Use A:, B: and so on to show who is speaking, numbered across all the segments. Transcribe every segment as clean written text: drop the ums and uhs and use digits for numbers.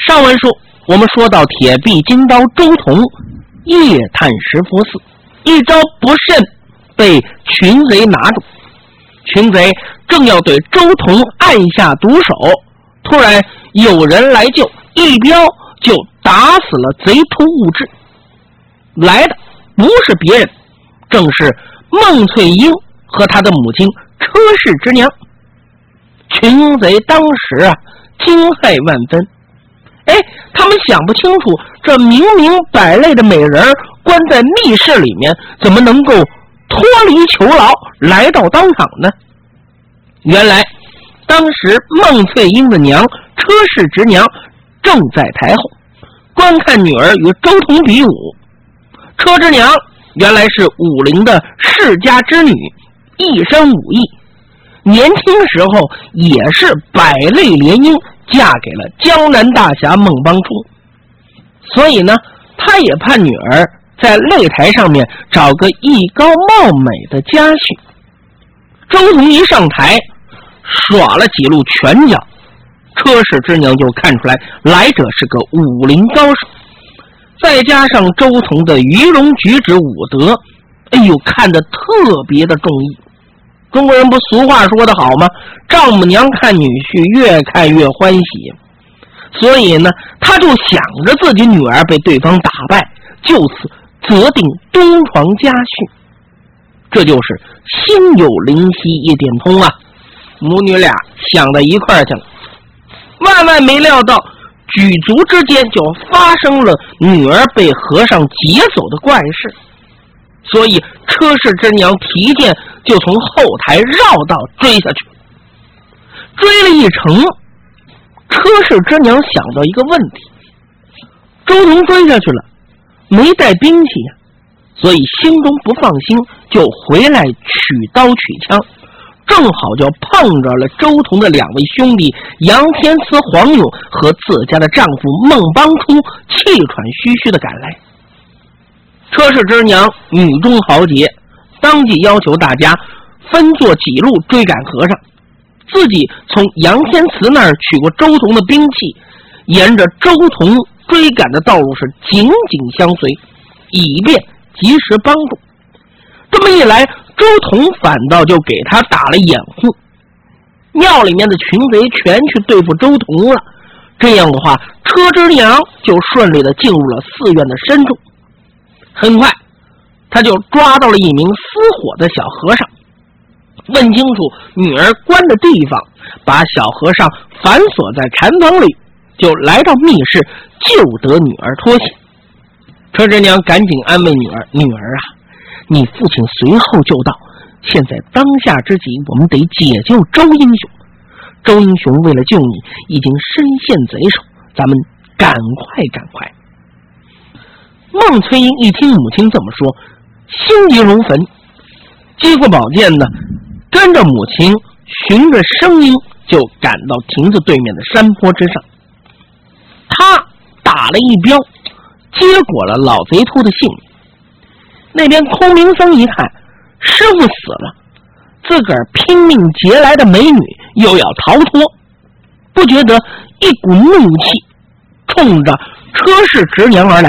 A: 上文书我们说到铁臂金刀周同夜探石佛寺，一招不慎被群贼拿住，群贼正要对周同按下毒手，突然有人来救，一镖就打死了贼突兀志。来的不是别人，正是孟翠英和他的母亲车氏之娘。群贼当时惊骇万分，他们想不清楚，这明明百类的美人关在密室里面，怎么能够脱离囚牢来到当场呢？原来当时孟翠英的娘车氏之娘正在台后观看女儿与周同比武。车之娘原来是武陵的世家之女，一身武艺，年轻时候也是百类联姻，嫁给了江南大侠孟邦初，所以呢，他也盼女儿在擂台上面找个艺高貌美的家婿。周同一上台耍了几路拳脚，车氏之娘就看出来来者是个武林高手，再加上周同的仪容举止武德，看得特别的中意。中国人不俗话说得好吗？丈母娘看女婿越看越欢喜。所以呢，他就想着自己女儿被对方打败，就此择定东床家婿。这就是心有灵犀一点通啊，母女俩想到一块儿去了。万万没料到，举足之间就发生了女儿被和尚劫走的怪事。所以车氏之娘提剑就从后台绕道追下去。追了一程，车氏之娘想到一个问题，周同追下去了，没带兵器呀，所以心中不放心，就回来取刀取枪，正好就碰着了周同的两位兄弟杨天慈、黄勇和自家的丈夫孟邦初气喘吁吁的赶来。车氏之娘女中豪杰，当即要求大家分作几路追赶和尚，自己从杨天慈那儿取过周同的兵器，沿着周同追赶的道路是紧紧相随，以便及时帮助。这么一来，周同反倒就给他打了掩护，庙里面的群贼全去对付周同了。这样的话，车之娘就顺利的进入了寺院的深处。很快他就抓到了一名私伙的小和尚，问清楚女儿关的地方，把小和尚反锁在禅房里，就来到密室救得女儿脱险。车之娘赶紧安慰女儿，女儿啊，你父亲随后就到，现在当下之急，我们得解救周英雄。周英雄为了救你已经身陷贼手，咱们赶快。孟翠英一听母亲这么说，心急如焚，接过宝剑呢，跟着母亲循着声音就赶到亭子对面的山坡之上。他打了一镖，结果了老贼秃的性命。那边空灵僧一看师傅死了，自个儿拼命劫来的美女又要逃脱，不觉得一股怒气冲着车氏直娘而来。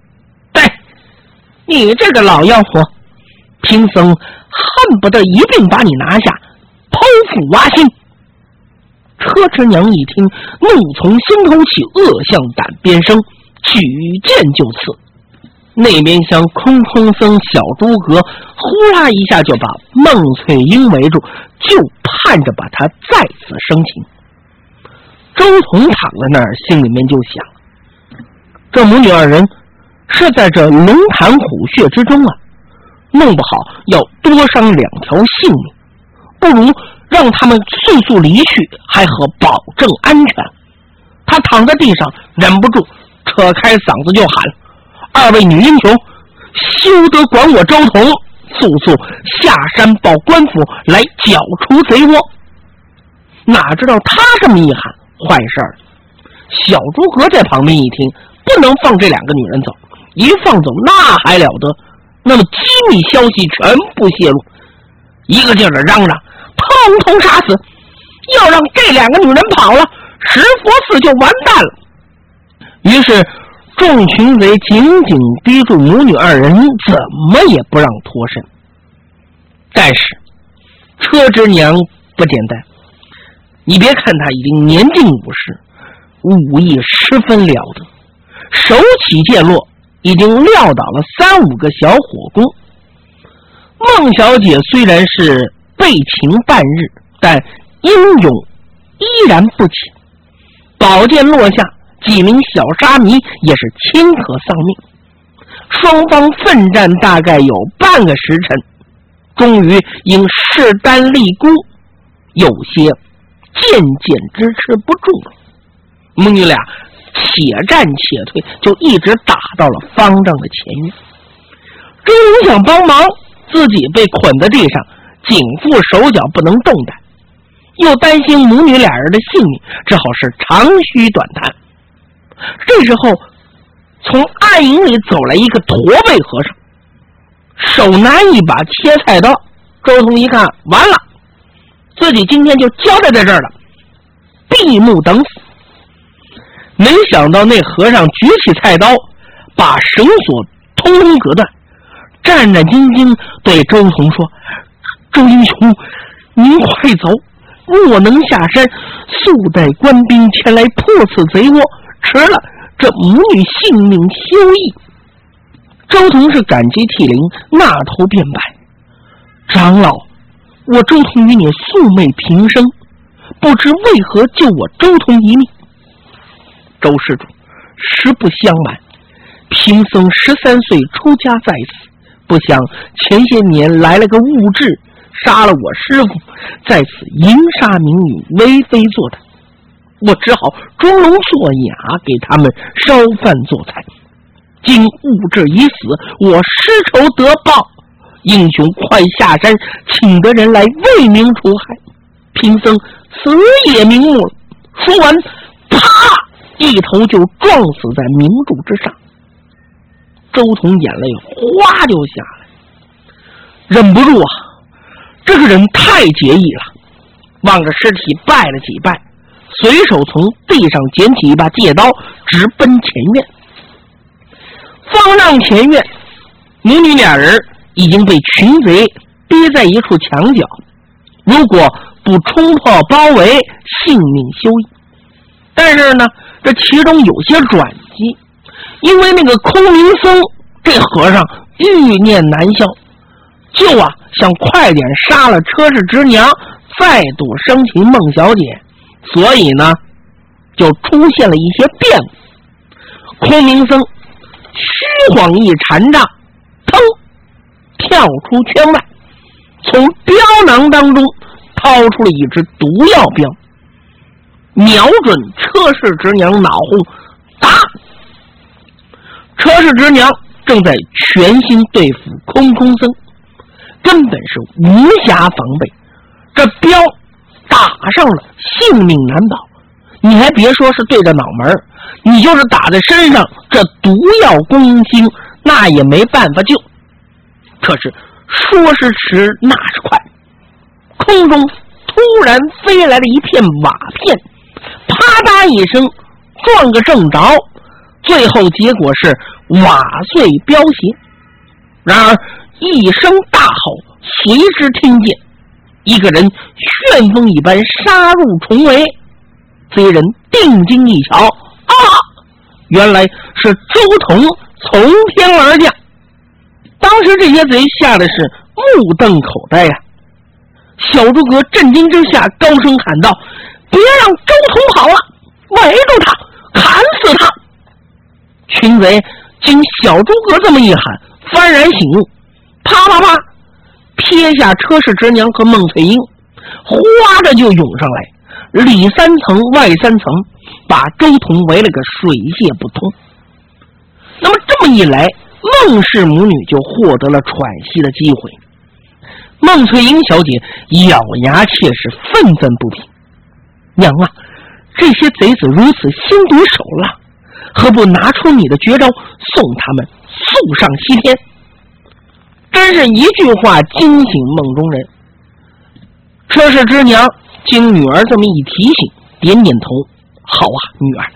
A: 你这个老妖婆，贫僧恨不得一并把你拿下，剖腹挖心。车之娘一听，怒从心头起，恶向胆边生，举剑就刺。那边厢空僧小诸葛呼啦一下就把孟翠英围住，就盼着把他再次生擒。周同躺在那儿，心里面就想，这母女二人是在这龙潭虎穴之中弄不好要多伤两条性命，不如让他们速速离去，还可保证安全。他躺在地上，忍不住扯开嗓子就喊，二位女英雄，休得管我周同，速速下山报官府来剿除贼窝。哪知道他这么一喊，坏事儿。小诸葛在旁边一听，不能放这两个女人走，一放走那还了得，那么机密消息全部泄露，一个劲儿的嚷嚷，统统杀死，要让这两个女人跑了，石佛寺就完蛋了。 于是众群贼紧紧逼住母女二人，怎么也不让脱身。但是车之娘不简单，你别看她已经年近50，武艺十分了得，手起剑落，已经撂倒了3-5个小火攻。孟小姐虽然是被擒半日，但英勇依然不起，宝剑落下，几名小沙弥也是顷刻丧命。双方奋战大概有半个时辰，终于因势单力孤，有些渐渐支持不住了。母女俩且战且退，就一直打到了方丈的前院。周龙想帮忙，自己被捆在地上，紧缚手脚不能动弹，又担心母女俩人的性命，只好是长吁短叹。这时候从暗影里走来一个驼背和尚，手拿一把切菜刀。周通一看，完了，自己今天就交代在这儿了，闭目等死。没想到那和尚举起菜刀，把绳索通通割断，战战兢兢对周通说：“周英雄，您快走，若能下山，速带官兵前来破此贼窝，迟了这母女性命休矣。”周通是感激涕零，纳头便拜：“长老，我周通与你素昧平生，不知为何救我周通一命？”周施主，实不相瞒，贫僧13岁出家在此，不想前些年来了个误智，杀了我师父，在此淫杀民女，为非作歹，我只好装聋作哑，给他们烧饭做菜。今误智已死，我失仇得报，英雄快下山，请得人来为民除害，贫僧死也瞑目了。说完，啪，一头就撞死在明柱之上。周彤眼泪哗就下来，忍不住啊，这个人太结义了，望着尸体拜了几拜，随手从地上捡起一把戒刀，直奔前院。方丈前院，母女俩人已经被群贼逼在一处墙角，如果不冲破包围，性命休矣。但是呢，这其中有些转机，因为那个空明僧这和尚欲念难消，就想快点杀了车氏之娘，再度生擒孟小姐，所以呢就出现了一些变故。空明僧虚晃一禅杖，腾跳出圈外，从镖囊当中掏出了一只毒药镖，瞄准车氏之娘脑后打。车氏之娘正在全心对付空空僧，根本是无暇防备，这镖打上了，性命难保。你还别说是对着脑门，你就是打在身上，这毒药攻心，那也没办法救。可是说时迟，那时快，空中突然飞来了一片瓦片，啪嗒一声撞个正着，最后结果是瓦碎镖斜。然而一声大吼随之听见，一个人旋风一般杀入重围。贼人定睛一瞧，原来是周彤从天而降。当时这些贼吓得是目瞪口呆呀。小诸葛震惊之下高声喊道：“别让周彤跑了，围住他，砍死他！”群贼经小诸葛这么一喊，幡然醒悟，啪啪啪撇下车氏之娘和孟翠英，哗着就涌上来，里3层外3层，把周彤围了个水泄不通。那么这么一来，孟氏母女就获得了喘息的机会。孟翠英小姐咬牙切齿，愤愤不平：“娘啊，这些贼子如此心毒手辣，何不拿出你的绝招，送他们速上西天？”真是一句话惊醒梦中人。车氏之娘经女儿这么一提醒，点点头：“好啊，女儿，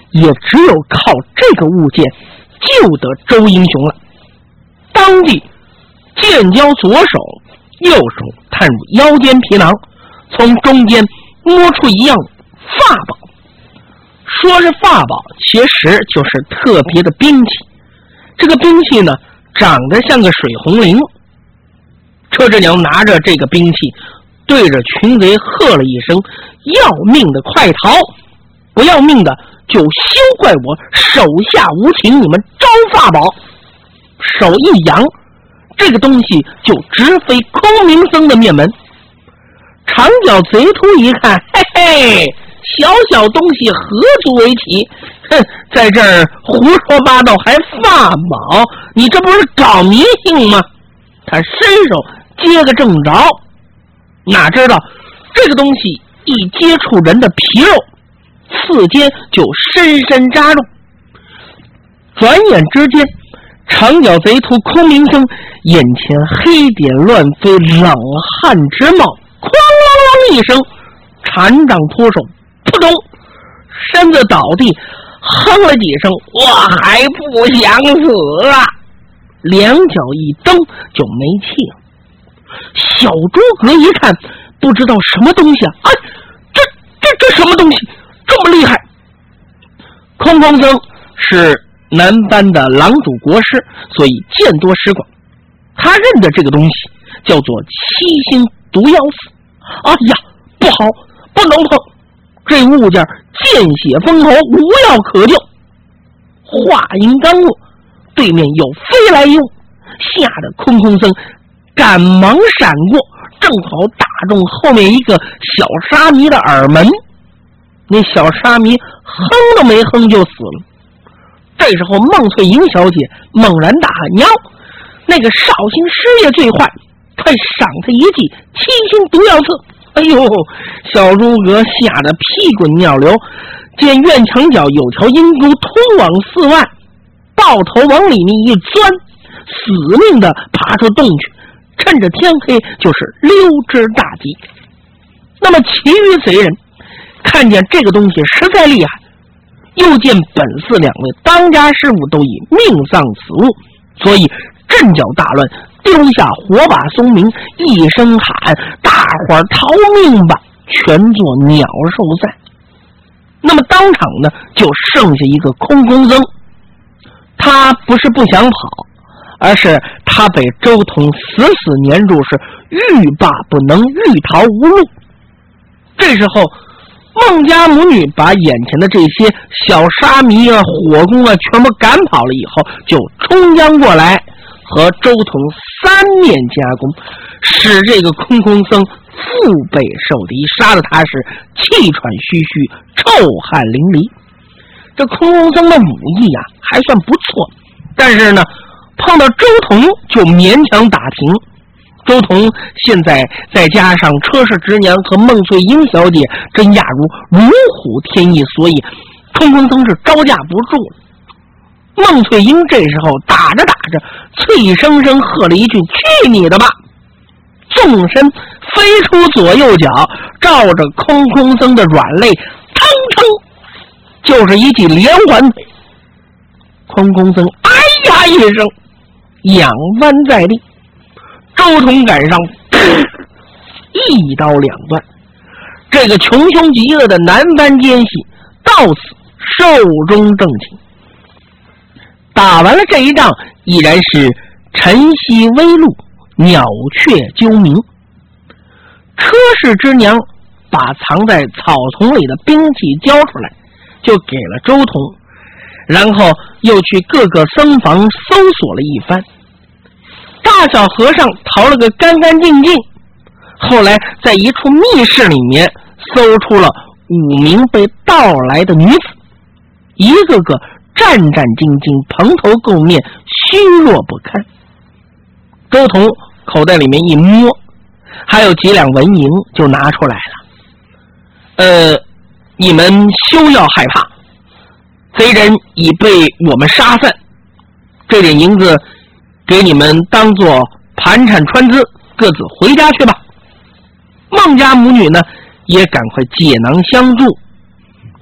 A: 也只有靠这个物件救得周英雄了。当即剑交左手，右手探入腰间皮囊，从中间摸出一样法宝。说是法宝，其实就是特别的兵器。这个兵器呢，长得像个水红绫。车之娘拿着这个兵器，对着群贼喝了一声：“要命的快逃！不要命的就休怪我手下无情，你们招法宝！”手一扬，这个东西就直飞空明僧的面门。长脚贼秃一看，嘿嘿，小小东西何足为奇？哼，在这儿胡说八道还法宝，你这不是搞迷信吗？他伸手接个正着，哪知道这个东西一接触人的皮肉，刺尖就深深扎入。转眼之间，长脚贼秃空明僧眼前黑点乱飞，冷汗直冒，哐啷啷一声，禅杖脱手，扑通，身子倒地，哼了几声，我还不想死啊！两脚一蹬就没气了。小诸葛一看，不知道什么东西啊！哎，这什么东西这么厉害？空空僧是南班的狼主国师，所以见多识广。他认得这个东西叫做七星毒药斧。哎呀，不好，不能碰！这物件见血封喉，无药可救。话音刚落，对面又飞来一物，吓得空空僧赶忙闪过，正好打中后面一个小沙弥的耳门。那小沙弥哼都没哼就死了。这时候孟翠莹小姐猛然大喊：“娘，那个绍兴师爷最坏，快赏他一记七星毒药刺！”哎呦，小诸葛吓得屁滚尿流，见院墙角有条阴沟通往4万，抱头往里面一钻，死命的爬出洞去，趁着天黑就是溜之大吉。那么其余贼人看见这个东西实在厉害，又见本寺两位当家师傅都已命丧此物，所以阵脚大乱，丢下火把松明，一声喊：“大伙儿逃命吧！”全作鸟兽散。那么当场呢，就剩下一个空空僧。他不是不想跑，而是他被周同死黏住，是欲罢不能，欲逃无路。这时候孟家母女把眼前的这些小沙弥啊、火攻啊全部赶跑了以后，就冲将过来，和周同三面夹攻，使这个空空僧腹背受敌，杀得他是气喘吁吁，臭汗淋漓。这空空僧的武艺啊还算不错，但是呢碰到周同就勉强打停。周同现在再加上车氏直娘和孟翠英小姐，真亚如虎添翼，所以空空僧是招架不住了。孟翠英这时候打着打着，脆生生喝了一句：“去你的吧！”纵身飞出左右脚，照着空空僧的软肋，腾腾就是一记连环腿。空空僧哎呀一声，仰弯在地。周同赶上，一刀两断。这个穷凶极恶的南班奸细到此寿终正寝。打完了这一仗，已然是晨曦微露，鸟雀啾鸣。车氏之娘把藏在草丛里的兵器交出来，就给了周同，然后又去各个僧房搜索了一番。大小和尚逃了个干干净净，后来在一处密室里面搜出了5名被盗来的女子，一个个战战兢兢，蓬头垢面，虚弱不堪。周同口袋里面一摸，还有几两文银，就拿出来了。你们休要害怕，贼人已被我们杀散，这点银子给你们当做盘缠穿资，各自回家去吧。孟家母女呢也赶快解囊相助。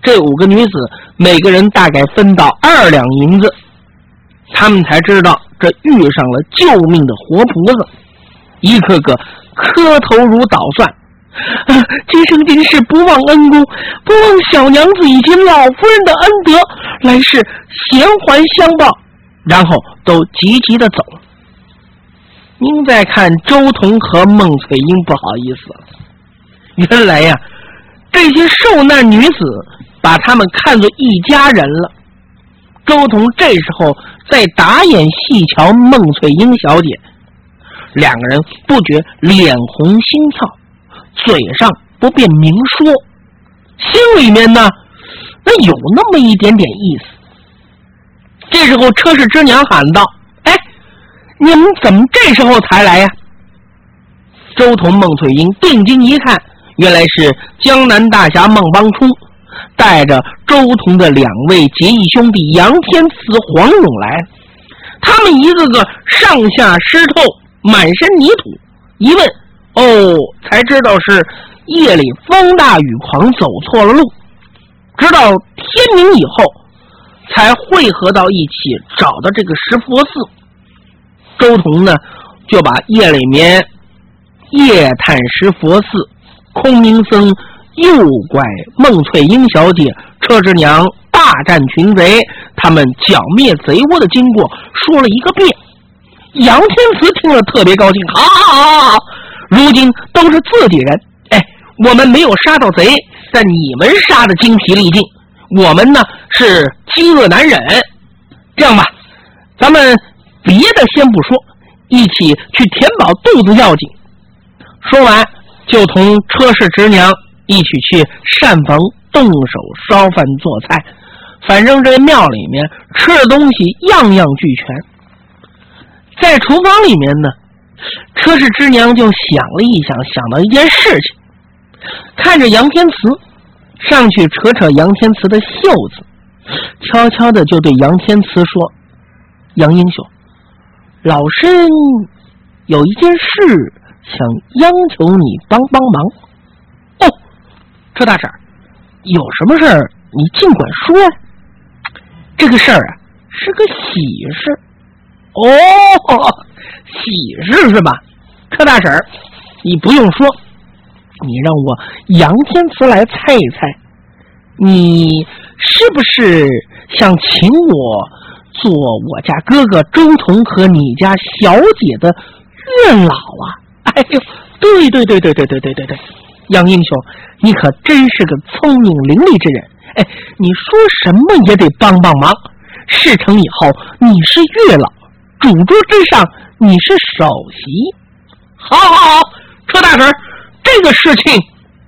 A: 这5个女子每个人大概分到2两银子，他们才知道这遇上了救命的活菩萨，一个个磕头如捣蒜。今生今世不忘恩公，不忘小娘子以及老夫人的恩德，来世衔环相报，然后都急急地走了。您再看周彤和孟翠英，不好意思了，原来呀，这些受难女子把他们看作一家人了。周彤这时候在打眼细瞧孟翠英小姐，两个人不觉脸红心跳，嘴上不便明说，心里面呢，那有那么一点点意思。这时候车氏之娘喊道：“哎，你们怎么这时候才来呀？”周彤、孟翠英定睛一看，原来是江南大侠孟邦初带着周彤的2位结义兄弟杨天慈、黄勇来。他们一个个上下湿透，满身泥土，一问才知道是夜里风大雨狂，走错了路，直到天明以后才汇合到一起，找到这个石佛寺。周彤呢就把夜里面夜探石佛寺，空明僧诱拐孟翠英小姐，车之娘大战群贼，他们剿灭贼窝的经过说了一个遍。杨天慈听了特别高兴，好，如今都是自己人，我们没有杀到贼，但你们杀得精疲力尽，我们呢是饥饿难忍。这样吧，咱们别的先不说，一起去填饱肚子要紧。说完就同车氏侄娘一起去膳房动手烧饭做菜，反正这庙里面吃的东西样样俱全。在厨房里面呢，车氏之娘就想了一想，想到一件事情，看着杨天慈，上去扯扯杨天慈的袖子，悄悄的就对杨天慈说：“杨英雄，老身有一件事想央求你帮帮忙。”“哦，车大婶，有什么事儿你尽管说呀。”“这个事儿啊，是个喜事。”“哦，喜事是吧？车大婶，你不用说，你让我杨天慈来猜一猜，你是不是想请我做我家哥哥周彤和你家小姐的月老啊？”“哎呦，对，杨英雄，你可真是个聪明伶俐之人。你说什么也得帮帮忙。事成以后，你是月老，主桌之上你是首席。”“好，车大婶，这个事情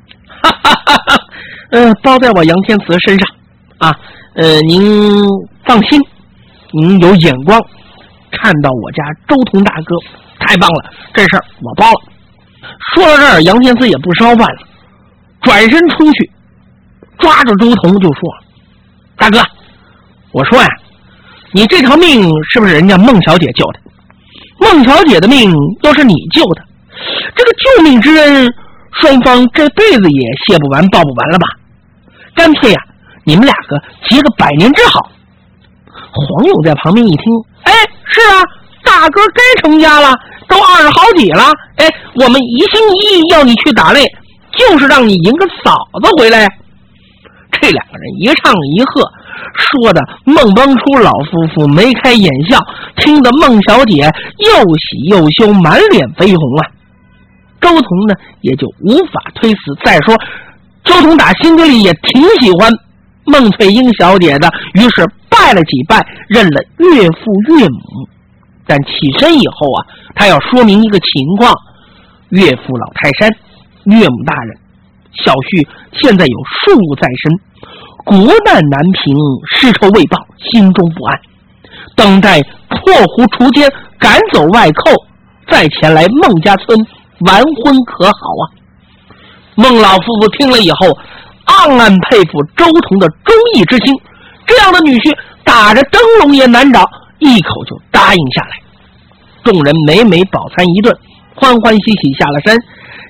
A: 包在我杨天慈身上啊。您放心，您有眼光，看到我家周彤大哥，太棒了，这事儿我包了。”说到这儿，杨天慈也不烧饭了，转身出去抓着周彤就说：“大哥，我说呀，你这条命是不是人家孟小姐救的？孟小姐的命都是你救的，这个救命之恩，双方这辈子也谢不完报不完了吧？干脆呀，你们2个结个百年之好。”黄勇在旁边一听，是啊，大哥该成家了，都20好几了，我们一心一意要你去打擂，就是让你迎个嫂子回来。这2个人一唱一和，说的孟邦初老夫妇眉开眼笑，听得孟小姐又喜又羞，满脸绯红啊。周彤呢也就无法推辞，再说周彤打心底里也挺喜欢孟翠英小姐的，于是拜了几拜，认了岳父岳母。但起身以后啊，他要说明一个情况：岳父老泰山，岳母大人，小婿现在有数在身，国难难平，尸臭未报，心中不安，等待破湖除奸，赶走外寇，再前来孟家村完婚可好啊？孟老夫妇听了以后，暗暗佩服周彤的忠义之心，这样的女婿打着灯笼也难找，一口就答应下来。众人美美饱餐一顿，欢欢喜喜下了山。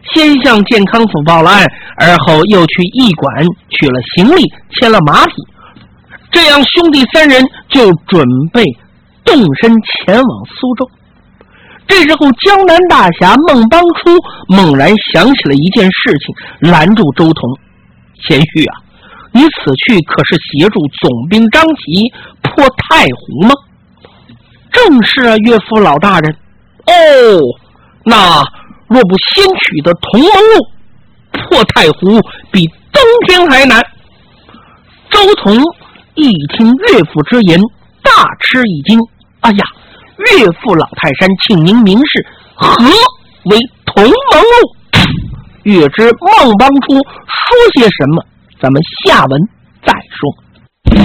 A: 先向健康府报了案，而后又去驿馆取了行李，牵了马匹。这样兄弟三人就准备动身前往苏州。这时候江南大侠孟邦初猛然想起了一件事情，拦住周同：贤婿啊，你此去可是协助总兵张齐破太湖吗？正是啊，岳父老大人。哦，那若不先取得同盟路，破太湖比登天还难。周同一听岳父之言，大吃一惊。哎呀，岳父老泰山，请您明示，何为同盟路？欲知孟邦初说些什么，咱们下文